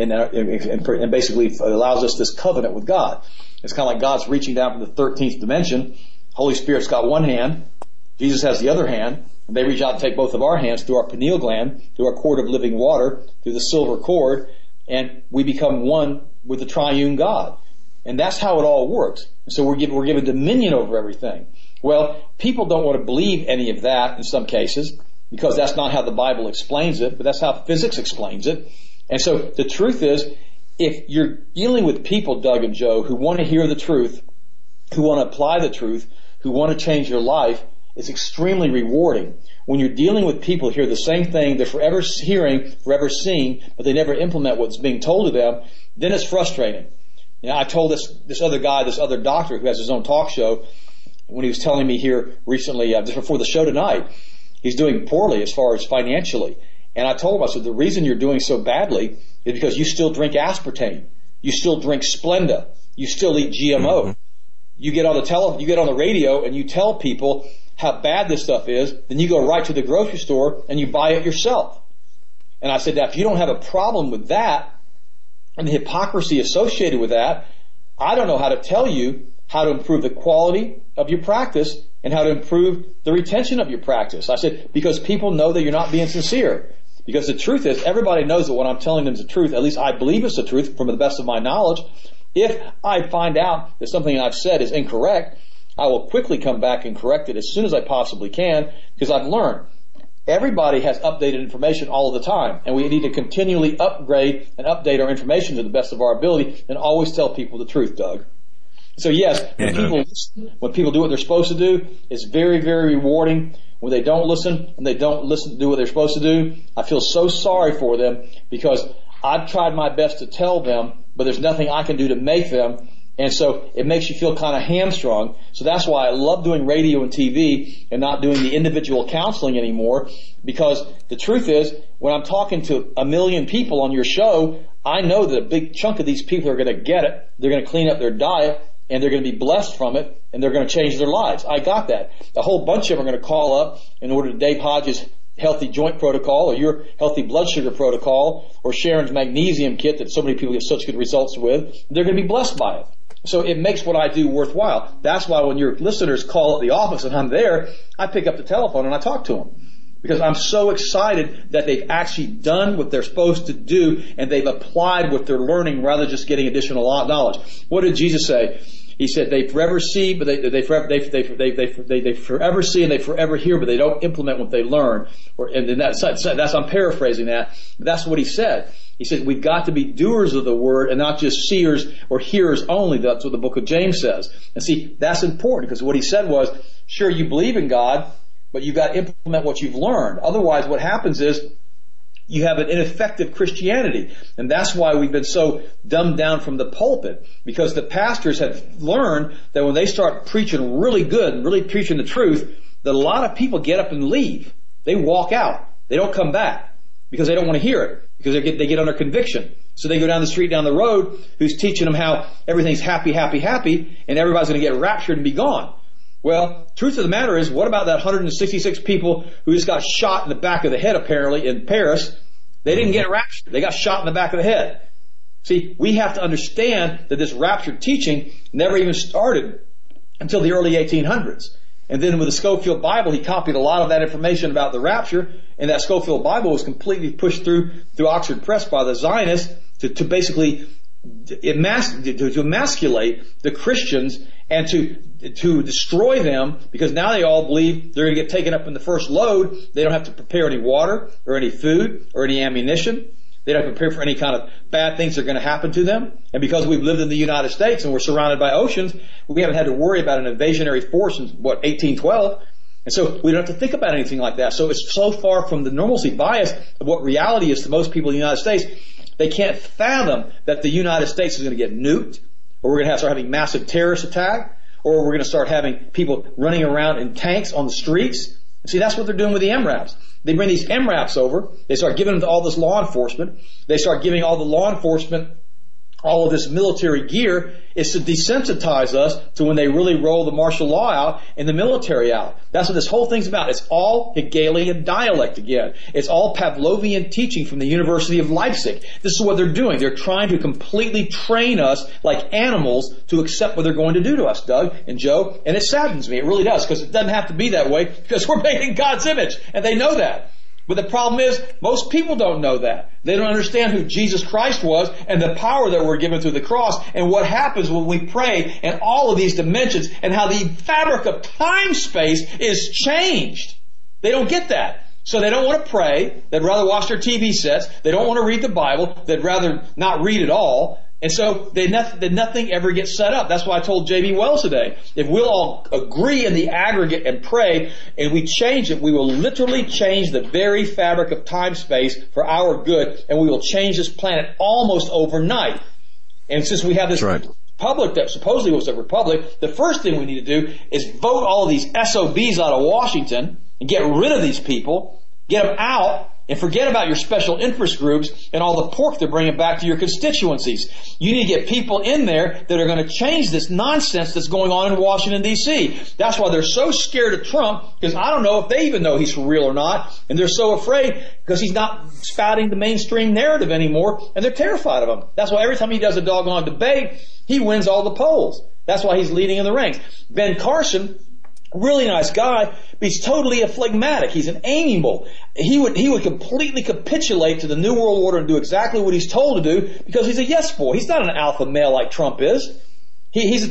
and basically allows us this covenant with God. It's kind of like God's reaching down from the 13th dimension. Holy Spirit's got one hand, Jesus has the other hand, and they reach out and take both of our hands through our pineal gland, through our cord of living water, through the silver cord, and we become one with the triune God. And that's how it all works. So we're given dominion over everything. Well, people don't want to believe any of that in some cases, because that's not how the Bible explains it, but that's how physics explains it. And so the truth is, if you're dealing with people, Doug and Joe, who want to hear the truth, who want to apply the truth, who want to change your life, it's extremely rewarding. When you're dealing with people who hear the same thing, they're forever hearing, forever seeing, but they never implement what's being told to them, then it's frustrating. I told this other guy, this other doctor who has his own talk show, when he was telling me here recently, just before the show tonight, he's doing poorly as far as financially. And I told him, I said, the reason you're doing so badly is because you still drink aspartame. You still drink Splenda. You still eat GMO. Mm-hmm. You get on the radio and you tell people how bad this stuff is, then you go right to the grocery store and you buy it yourself. And I said, now if you don't have a problem with that and the hypocrisy associated with that, I don't know how to tell you how to improve the quality of your practice and how to improve the retention of your practice. I said, because people know that you're not being sincere. Because the truth is, everybody knows that what I'm telling them is the truth. At least I believe it's the truth from the best of my knowledge. If I find out that something I've said is incorrect, I will quickly come back and correct it as soon as I possibly can, because I've learned everybody has updated information all of the time, and we need to continually upgrade and update our information to the best of our ability and always tell people the truth, Doug. So yes, when people do what they're supposed to do, it's very, very rewarding. When they don't listen and they don't do what they're supposed to do, I feel so sorry for them, because I've tried my best to tell them, but there's nothing I can do to make them. And so it makes you feel kind of hamstrung. So that's why I love doing radio and TV and not doing the individual counseling anymore, because the truth is, when I'm talking to 1 million people on your show, I know that a big chunk of these people are going to get it. They're going to clean up their diet, and they're going to be blessed from it, and they're going to change their lives. I got that. A whole bunch of them are going to call up in order to Dave Hodges' healthy joint protocol, or your healthy blood sugar protocol, or Sharon's magnesium kit that so many people get such good results with. They're going to be blessed by it. So it makes what I do worthwhile. That's why when your listeners call at the office and I'm there, I pick up the telephone and I talk to them. Because I'm so excited that they've actually done what they're supposed to do and they've applied what they're learning rather than just getting additional knowledge. What did Jesus say? He said they forever see, but they forever see and they forever hear, but they don't implement what they learn. And that's I'm paraphrasing that. But that's what he said. He said we've got to be doers of the word and not just seers or hearers only. That's what the book of James says. And see, that's important because what he said was, sure, you believe in God, but you've got to implement what you've learned. Otherwise, what happens is you have an ineffective Christianity. And that's why we've been so dumbed down from the pulpit, because the pastors have learned that when they start preaching really good and really preaching the truth, that a lot of people get up and leave. They walk out. They don't come back because they don't want to hear it, because they get under conviction. So they go down the street, down the road, who's teaching them how everything's happy, happy, happy, and everybody's going to get raptured and be gone. Well, truth of the matter is, what about that 166 people who just got shot in the back of the head, apparently, in Paris? They didn't get raptured. They got shot in the back of the head. See, we have to understand that this rapture teaching never even started until the early 1800s. And then with the Scofield Bible, he copied a lot of that information about the rapture, and that Scofield Bible was completely pushed through Oxford Press by the Zionists to basically emasculate the Christians and to destroy them, because now they all believe they're going to get taken up in the first load. They don't have to prepare any water or any food or any ammunition. They don't have to prepare for any kind of bad things that are going to happen to them. And because we've lived in the United States and we're surrounded by oceans, we haven't had to worry about an invasionary force since, 1812? And so we don't have to think about anything like that. So it's so far from the normalcy bias of what reality is to most people in the United States. They can't fathom that the United States is going to get nuked, or we're going to start having massive terrorist attack, or we're going to start having people running around in tanks on the streets. And see, that's what they're doing with the MRAPs. They bring these MRAPs over. They start giving them to all this law enforcement. They start giving all the law enforcement all of this military gear. Is to desensitize us to when they really roll the martial law out and the military out. That's what this whole thing's about. It's all Hegelian dialect again. It's all Pavlovian teaching from the University of Leipzig. This is what they're doing. They're trying to completely train us like animals to accept what they're going to do to us, Doug and Joe. And it saddens me. It really does, because it doesn't have to be that way, because we're made in God's image, and they know that. But the problem is, most people don't know that. They don't understand who Jesus Christ was and the power that we're given through the cross and what happens when we pray and all of these dimensions and how the fabric of time-space is changed. They don't get that. So they don't want to pray. They'd rather watch their TV sets. They don't want to read the Bible. They'd rather not read at all. And so nothing ever gets set up. That's why I told J.B. Wells today, if we'll all agree in the aggregate and pray and we change it, we will literally change the very fabric of time-space for our good, and we will change this planet almost overnight. And since we have this republic that supposedly was a republic, the first thing we need to do is vote all of these SOBs out of Washington and get rid of these people, get them out, and forget about your special interest groups and all the pork they're bringing back to your constituencies. You need to get people in there that are going to change this nonsense that's going on in Washington, D.C. That's why they're so scared of Trump, because I don't know if they even know he's for real or not. And they're so afraid because he's not spouting the mainstream narrative anymore, and they're terrified of him. That's why every time he does a doggone debate, he wins all the polls. That's why he's leading in the ranks. Ben Carson, really nice guy, but he's totally a phlegmatic. He's an amiable. He would completely capitulate to the New World Order and do exactly what he's told to do because he's a yes boy. He's not an alpha male like Trump is. He's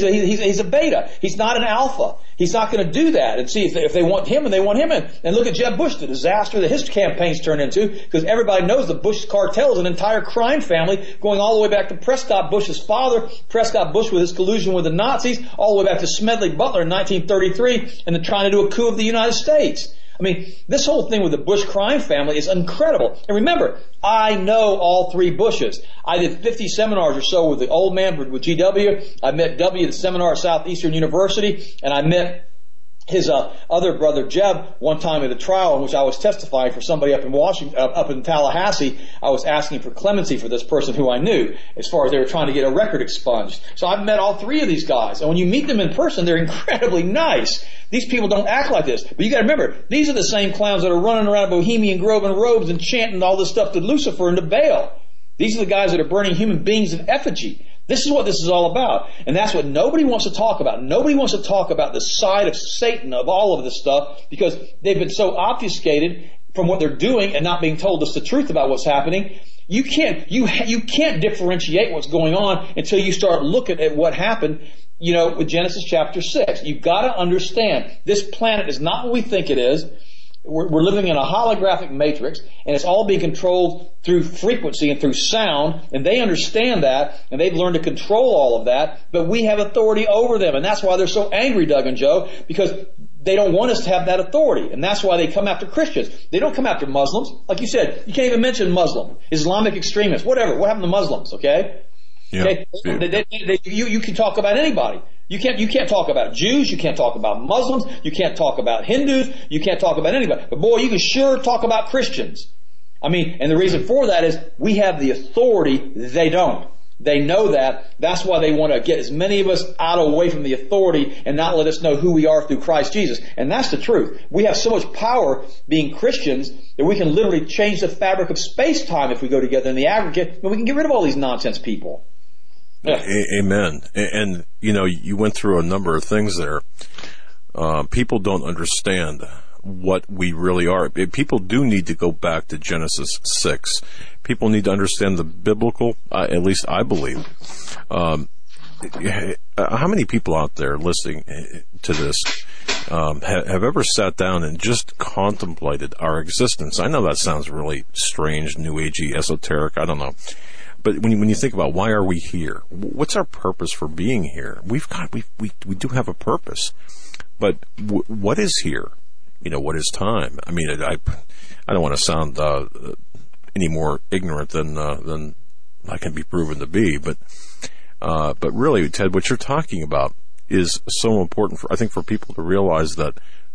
a beta. He's not an alpha. He's not going to do that. And see, if they want him, and they want him in. And look at Jeb Bush, the disaster that his campaign's turned into, because everybody knows the Bush cartel is an entire crime family going all the way back to Prescott Bush's father, Prescott Bush with his collusion with the Nazis, all the way back to Smedley Butler in 1933, and they're trying to do a coup of the United States. I mean, this whole thing with the Bush crime family is incredible. And remember, I know all three Bushes. I did 50 seminars or so with the old man, with GW. I met W at the seminar at Southeastern University, and I met his other brother Jeb one time at a trial in which I was testifying for somebody up in Washington, up in Tallahassee. I was asking for clemency for this person who I knew, as far as they were trying to get a record expunged. So I've met all three of these guys, and when you meet them in person, they're incredibly nice. These people don't act like this, but you got to remember, these are the same clowns that are running around Bohemian Grove in robes and chanting all this stuff to Lucifer and to Baal. These are the guys that are burning human beings in effigy. This is what this is all about. And that's what nobody wants to talk about. Nobody wants to talk about the side of Satan of all of this stuff because they've been so obfuscated from what they're doing and not being told us the truth about what's happening. You can't differentiate what's going on until you start looking at what happened, with Genesis chapter 6. You've got to understand this planet is not what we think it is. We're living in a holographic matrix, and it's all being controlled through frequency and through sound, and they understand that, and they've learned to control all of that, but we have authority over them, and that's why they're so angry, Doug and Joe, because they don't want us to have that authority, and that's why they come after Christians. They don't come after Muslims. Like you said, you can't even mention Muslim, Islamic extremists, whatever. What happened to Muslims, okay? Yeah. Okay? You can talk about anybody. You can't talk about Jews, you can't talk about Muslims, you can't talk about Hindus, you can't talk about anybody. But boy, you can sure talk about Christians. I mean, and the reason for that is we have the authority, they don't. They know that. That's why they want to get as many of us out away from the authority and not let us know who we are through Christ Jesus. And that's the truth. We have so much power being Christians that we can literally change the fabric of space-time if we go together in the aggregate, and we can get rid of all these nonsense people. Yeah. Amen. And, you went through a number of things there. People don't understand what we really are. People do need to go back to Genesis 6. People need to understand the biblical, at least I believe. How many people out there listening to this have ever sat down and just contemplated our existence? I know that sounds really strange, new agey, esoteric, I don't know. But when you think about why are we here, what's our purpose for being here? We do have a purpose, but what is here? What is time? I mean, I don't want to sound any more ignorant than I can be proven to be, but really, Ted, what you're talking about is so important I think for people to realize that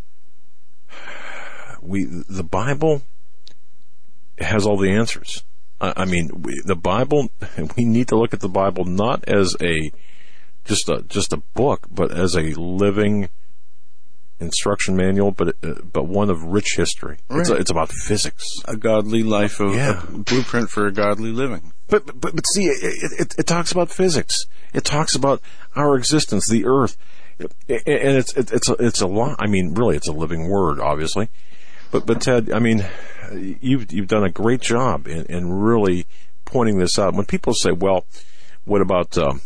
the Bible has all the answers. I mean, the Bible, we need to look at the Bible not as just a book, but as a living instruction manual, but one of rich history. Right. It's about physics. A godly life a blueprint for a godly living. But see, it talks about physics. It talks about our existence, the earth. And it's a lot. I mean, really, it's a living word, obviously. But Ted, I mean, you've done a great job in really pointing this out. When people say, "Well, what about a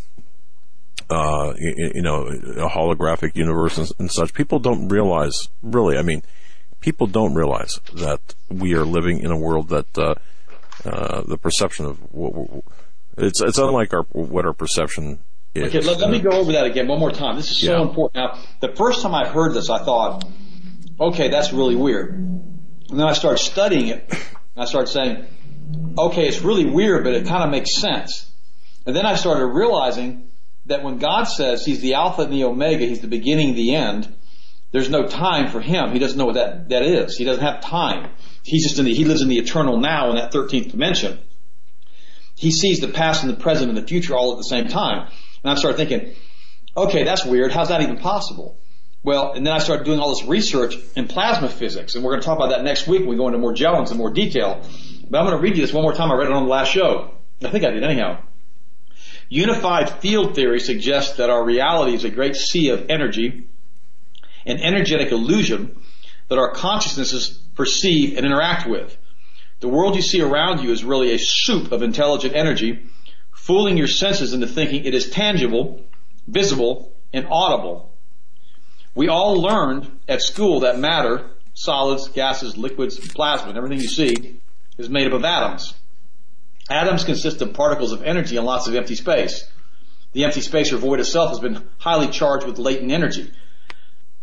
holographic universe and such?" People don't realize, really. I mean, people don't realize that we are living in a world that the perception of it's unlike what our perception is. Okay, let me go over that again one more time. This is so important. Now, the first time I heard this, I thought, okay, that's really weird. And then I started studying it, and I started saying, okay, it's really weird, but it kind of makes sense. And then I started realizing that when God says He's the Alpha and the Omega, He's the beginning and the end, there's no time for Him. He doesn't know what that is. He doesn't have time. He lives in the eternal now in that 13th dimension. He sees the past and the present and the future all at the same time. And I started thinking, okay, that's weird. How's that even possible? Well, and then I started doing all this research in plasma physics, and we're going to talk about that next week when we go into more gel and more detail. But I'm going to read you this one more time. I read it on the last show. I think I did anyhow. Unified field theory suggests that our reality is a great sea of energy, an energetic illusion that our consciousnesses perceive and interact with. The world you see around you is really a soup of intelligent energy, fooling your senses into thinking it is tangible, visible, and audible. We all learned at school that matter, solids, gases, liquids, plasma, and everything you see is made up of atoms. Atoms consist of particles of energy and lots of empty space. The empty space or void itself has been highly charged with latent energy.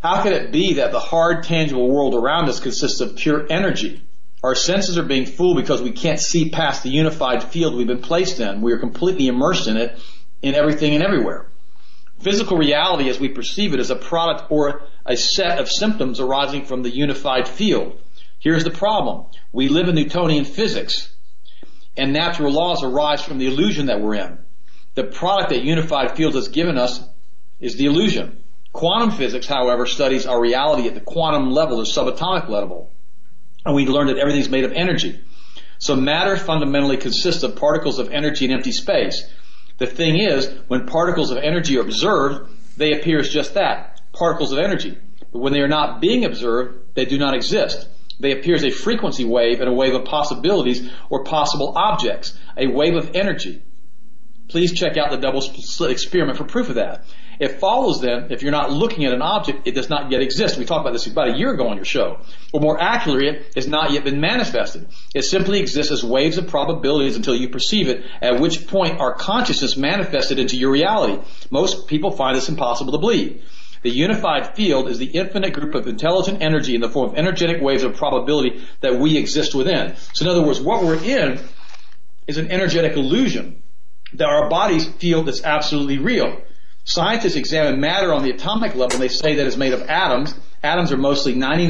How can it be that the hard, tangible world around us consists of pure energy? Our senses are being fooled because we can't see past the unified field we've been placed in. We are completely immersed in it, in everything and everywhere. Physical reality as we perceive it is a product or a set of symptoms arising from the unified field. Here's the problem. We live in Newtonian physics, and natural laws arise from the illusion that we're in. The product that unified field has given us is the illusion. Quantum physics, however, studies our reality at the quantum level, the subatomic level. And we learned that everything's made of energy. So matter fundamentally consists of particles of energy in empty space. The thing is, when particles of energy are observed, they appear as just that, particles of energy. But when they are not being observed, they do not exist. They appear as a frequency wave and a wave of possibilities or possible objects, a wave of energy. Please check out the double slit experiment for proof of that. It follows then, if you're not looking at an object, it does not yet exist. We talked about this about a year ago on your show. Or more accurately, it has not yet been manifested. It simply exists as waves of probabilities until you perceive it, at which point our consciousness manifested into your reality. Most people find this impossible to believe. The unified field is the infinite group of intelligent energy in the form of energetic waves of probability that we exist within. So in other words, what we're in is an energetic illusion that our bodies feel that's absolutely real. Scientists examine matter on the atomic level and they say that it's made of atoms. Atoms are mostly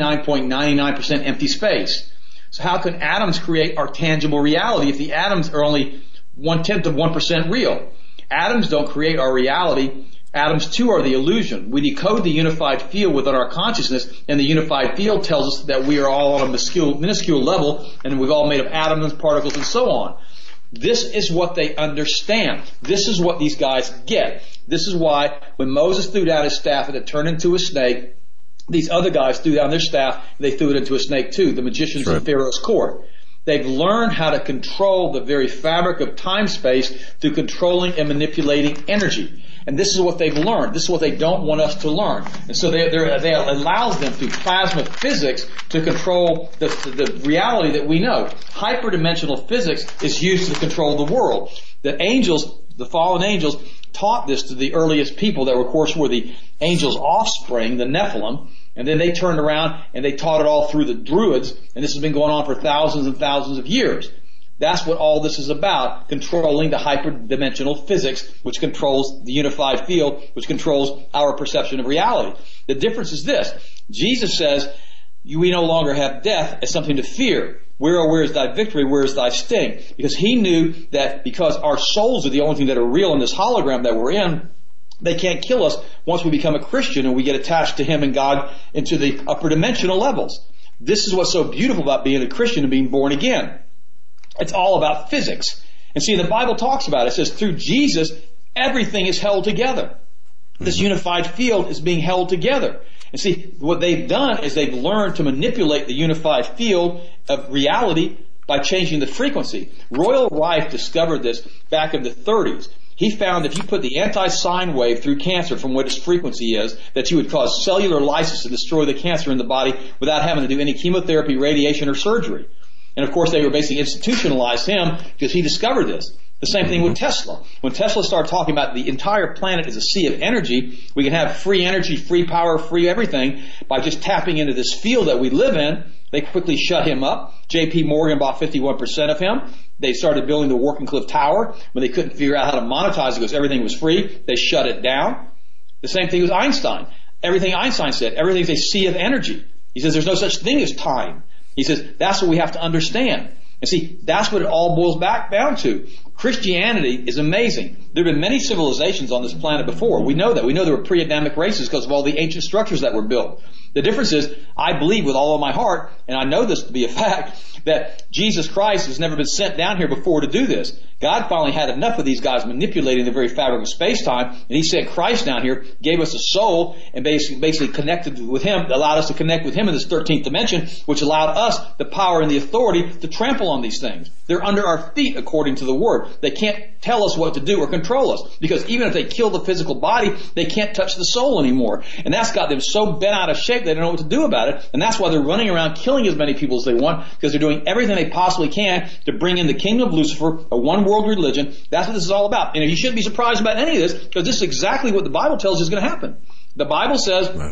99.99% empty space. So how can atoms create our tangible reality if the atoms are only 1/10 of 1% real? Atoms don't create our reality. Atoms too are the illusion. We decode the unified field within our consciousness, and the unified field tells us that we are all on a minuscule level and we've all made of atoms, particles, and so on. This is what they understand. This is what these guys get. This is why when Moses threw down his staff and it turned into a snake, these other guys threw down their staff and they threw it into a snake too, the magicians in Pharaoh's court. They've learned how to control the very fabric of time-space through controlling and manipulating energy. And this is what they've learned. This is what they don't want us to learn. And so they allows them through plasma physics to control the reality that we know. Hyperdimensional physics is used to control the world. The angels, the fallen angels, taught this to the earliest people that, of course, were the angels' offspring, the Nephilim. And then they turned around and they taught it all through the Druids. And this has been going on for thousands and thousands of years. That's what all this is about, controlling the hyperdimensional physics, which controls the unified field, which controls our perception of reality. The difference is this. Jesus says, we no longer have death as something to fear. Where is thy victory? Where is thy sting? Because he knew that because our souls are the only thing that are real in this hologram that we're in, they can't kill us once we become a Christian and we get attached to him and God into the upper dimensional levels. This is what's so beautiful about being a Christian and being born again. It's all about physics. And see, the Bible talks about it. It says through Jesus, everything is held together. This unified field is being held together. And see, what they've done is they've learned to manipulate the unified field of reality by changing the frequency. Royal Rife discovered this back in the 30s. He found if you put the anti-sine wave through cancer from what its frequency is, that you would cause cellular lysis to destroy the cancer in the body without having to do any chemotherapy, radiation, or surgery. And of course they were basically institutionalized him because he discovered this. The same thing with Tesla. When Tesla started talking about the entire planet as a sea of energy, we can have free energy, free power, free everything by just tapping into this field that we live in. They quickly shut him up. J.P. Morgan bought 51% of him. They started building the Warkenclyffe Tower. When they couldn't figure out how to monetize it because everything was free, they shut it down. The same thing with Einstein. Everything Einstein said, everything's a sea of energy. He says there's no such thing as time. He says that's what we have to understand. And see, that's what it all boils back down to. Christianity is amazing. There have been many civilizations on this planet before. We know that. We know there were pre-Adamic races because of all the ancient structures that were built. The difference is, I believe with all of my heart, and I know this to be a fact, that Jesus Christ has never been sent down here before to do this. God finally had enough of these guys manipulating the very fabric of space-time, and He sent Christ down here, gave us a soul, and basically connected with Him, allowed us to connect with Him in this 13th dimension, which allowed us the power and the authority to trample on these things. They're under our feet according to the Word. They can't tell us what to do or control us, because even if they kill the physical body, they can't touch the soul anymore. And that's got them so bent out of shape they don't know what to do about it, and that's why they're running around killing as many people as they want, because they're doing everything they possibly can to bring in the kingdom of Lucifer, a one-world religion. That's what this is all about. And you shouldn't be surprised about any of this, because this is exactly what the Bible tells you is going to happen. The Bible says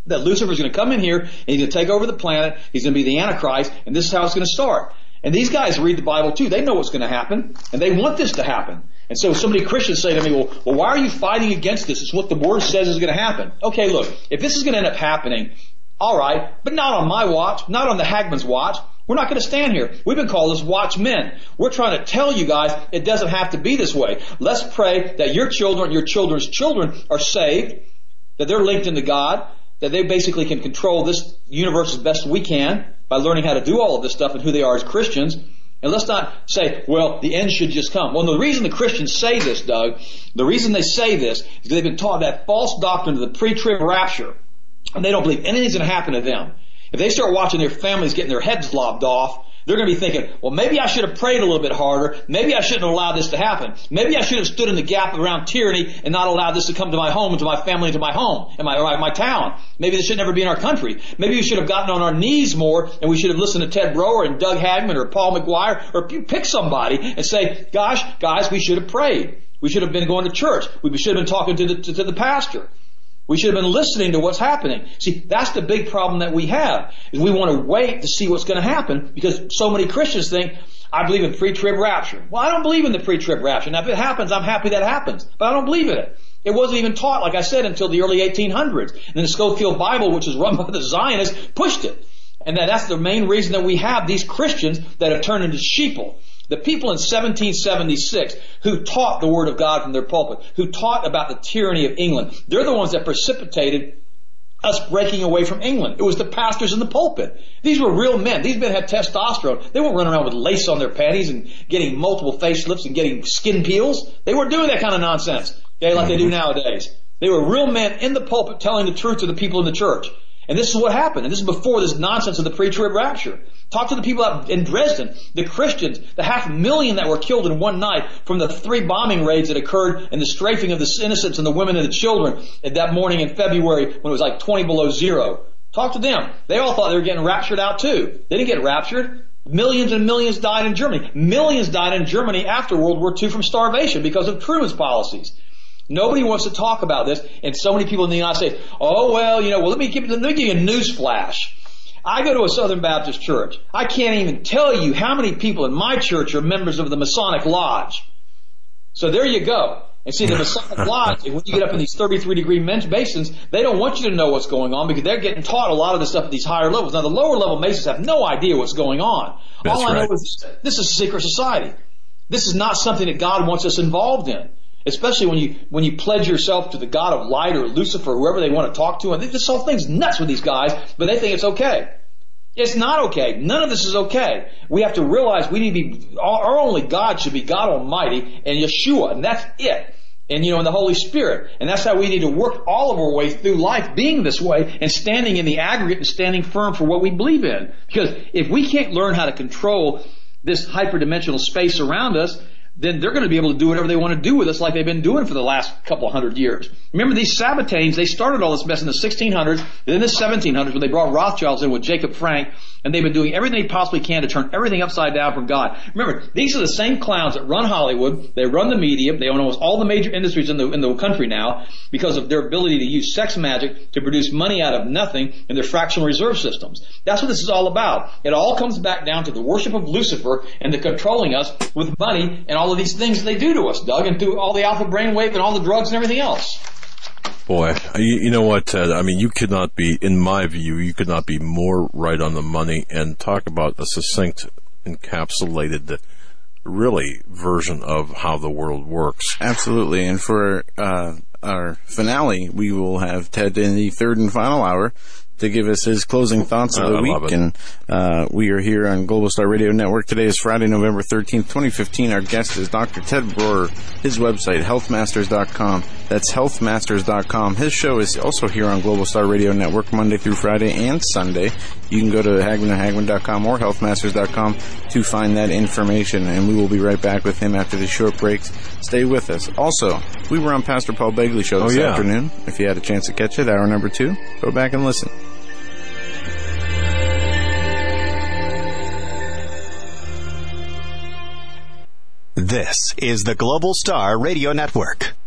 that Lucifer's going to come in here and he's going to take over the planet. He's going to be the Antichrist, and this is how it's going to start. And these guys read the Bible too. They know what's going to happen, and they want this to happen. And so many Christians say to me, well, why are you fighting against this? It's what the Word says is going to happen. Okay, look, if this is going to end up happening, all right, but not on my watch, not on the Hagmann's watch. We're not going to stand here. We've been called as watchmen. We're trying to tell you guys it doesn't have to be this way. Let's pray that your children, your children's children are saved, that they're linked into God, that they basically can control this universe as best we can by learning how to do all of this stuff and who they are as Christians. And let's not say, well, the end should just come. Well, the reason the Christians say this, Doug, the reason they say this is they've been taught that false doctrine of the pre-trib rapture. And they don't believe anything's going to happen to them. If they start watching their families getting their heads lopped off, they're going to be thinking, well, maybe I should have prayed a little bit harder. Maybe I shouldn't have allowed this to happen. Maybe I should have stood in the gap around tyranny and not allowed this to come to my home and to my family and to my home and my town. Maybe this should never be in our country. Maybe we should have gotten on our knees more and we should have listened to Ted Broer and Doug Hagmann or Paul McGuire, or you pick somebody and say, gosh, guys, we should have prayed. We should have been going to church. We should have been talking to the pastor. We should have been listening to what's happening. See, that's the big problem that we have, is we want to wait to see what's going to happen because so many Christians think, I believe in pre-trib rapture. Well, I don't believe in the pre-trib rapture. Now, if it happens, I'm happy that happens, but I don't believe in it. It wasn't even taught, like I said, until the early 1800s. And then the Schofield Bible, which is run by the Zionists, pushed it. And that's the main reason that we have these Christians that have turned into sheeple. The people in 1776 who taught the Word of God from their pulpit, who taught about the tyranny of England, they're the ones that precipitated us breaking away from England. It was the pastors in the pulpit. These were real men. These men had testosterone. They weren't running around with lace on their panties and getting multiple facelifts and getting skin peels. They weren't doing that kind of nonsense, okay, like they do nowadays. They were real men in the pulpit telling the truth to the people in the church. And this is what happened. And this is before this nonsense of the pre-trib rapture. Talk to the people out in Dresden, the Christians, the 500,000 that were killed in one night from the 3 bombing raids that occurred and the strafing of the innocents and the women and the children at that morning in February when it was like 20 below zero. Talk to them. They all thought they were getting raptured out too. They didn't get raptured. Millions and millions died in Germany. Millions died in Germany after World War II from starvation because of Truman's policies. Nobody wants to talk about this, and so many people in the United States, let me give you a news flash. I go to a Southern Baptist church. I can't even tell you how many people in my church are members of the Masonic Lodge. So there you go. And see, the Masonic Lodge, when you get up in these 33-degree Masons, they don't want you to know what's going on because they're getting taught a lot of the stuff at these higher levels. Now, the lower-level Masons have no idea what's going on. That's All I right. know is this is a secret society. This is not something that God wants us involved in. Especially when you pledge yourself to the God of light or Lucifer, whoever they want to talk to. And this whole thing's nuts with these guys, but they think it's okay. It's not okay. None of this is okay. We have to realize we need to be, our only God should be God Almighty and Yeshua, and that's it. And and the Holy Spirit. And that's how we need to work all of our way through life being this way and standing in the aggregate and standing firm for what we believe in. Because if we can't learn how to control this hyperdimensional space around us, then they're going to be able to do whatever they want to do with us like they've been doing for the last couple hundred years. Remember, these Sabbatanes, they started all this mess in the 1600s, then in the 1700s when they brought Rothschilds in with Jacob Frank, and they've been doing everything they possibly can to turn everything upside down for God. Remember, these are the same clowns that run Hollywood, they run the media, they own almost all the major industries in the country now because of their ability to use sex magic to produce money out of nothing in their fractional reserve systems. That's what this is all about. It all comes back down to the worship of Lucifer and the controlling us with money and all of these things they do to us, Doug, and through all the alpha brainwave and all the drugs and everything else. Boy, you know what, Ted? I mean, you could not be, in my view, you could not be more right on the money and talk about a succinct, encapsulated, really, version of how the world works. Absolutely. And for our finale, we will have Ted in the third and final hour to give us his closing thoughts of the week. And we are here on Global Star Radio Network. Today is Friday, November 13th, 2015. Our guest is Dr. Ted Broer. His website, healthmasters.com. That's healthmasters.com. His show is also here on Global Star Radio Network Monday through Friday and Sunday. You can go to hagman.com or healthmasters.com to find that information. And we will be right back with him after the short breaks. Stay with us. Also, we were on Pastor Paul Begley show this afternoon. If you had a chance to catch it, hour number 2, go back and listen. This is the Global Star Radio Network.